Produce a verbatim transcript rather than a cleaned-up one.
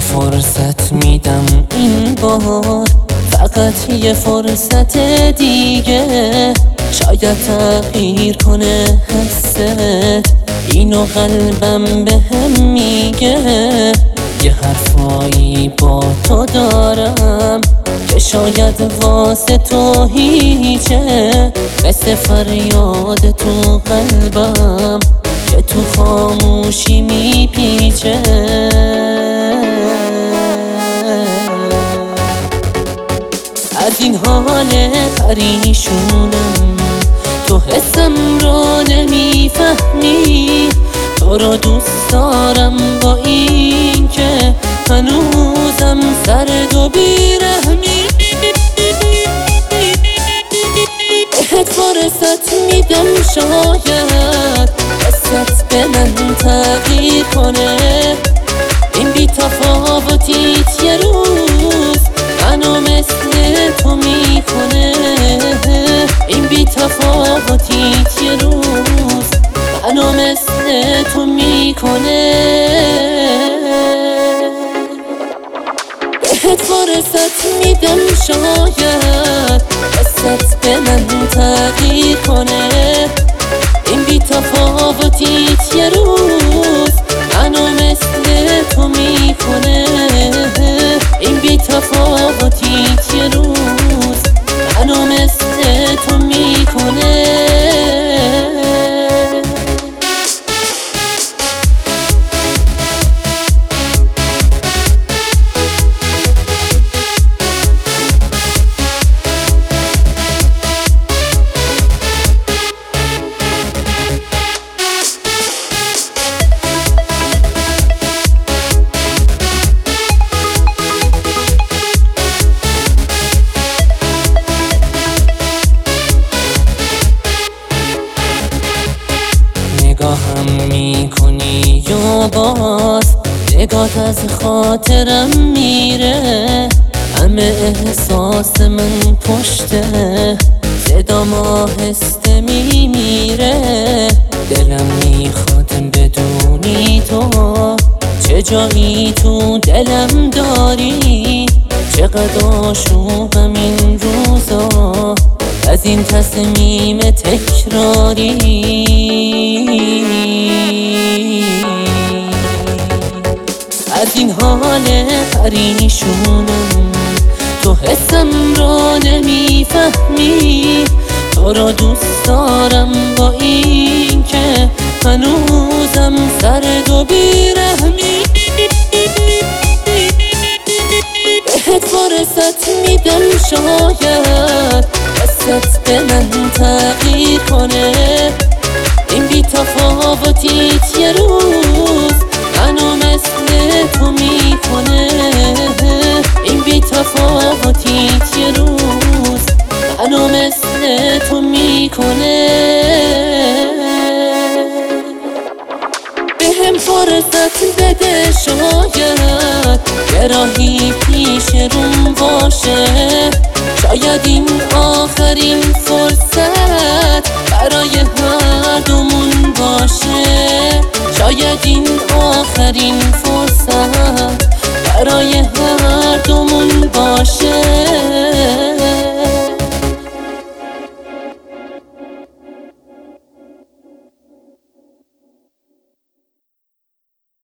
فرصت میدم این بار، فقط یه فرصت دیگه، شاید تغییر کنه حست اینو قلبم به هم میگه. یه حرفایی با تو دارم که شاید واسه تو هیچه، مثل فریاد تو قلبم که تو خاموشی میپیچه. از این حال پریشونم تو حسم رو نمیفهمی، تو رو دوست دارم با این که هنوزم سرد و بیرحمی. بهت فرصت میدم شاید حست به من تغییر کنه، این بی تفاوتیت یه روز منو مثل تو میکنه، این بی تفاوتیت یه روز منو مثل تو میکنه. بهت فرصت میدم شاید حست به من تغییر کنه، این بی تفاوتیت یه روز منو مثل تو میکنه، این بی تفاوتیت یه روز منو مثل تو میکنه. نگاهم میکنی یا باز نگات از خاطرم میره، همه احساس من پشته صدام آهسته میمیره. دلم میخواد بدونی تو چه جایی تو دلم داری، چقدر آشوبم این روزا از این تصمیم تکراری. از این حال پریشونم تو حسم رو نمیفهمی، تو رو دوست دارم با این که هنوزم سرد و بیرحمی. بهت فرصت میدم شاید حست به من تغییر کنه، این بی تفاوتیت یه روز منو مثل تو میکنه، این بی تفاوتیت یه روز منو مثل تو میکنه. بهم فرصت بده شاید یه راهی پیش روم باشه، شاید این آخرین فرصت برای هر دومون باشه، شاید این آخرین فرصت برای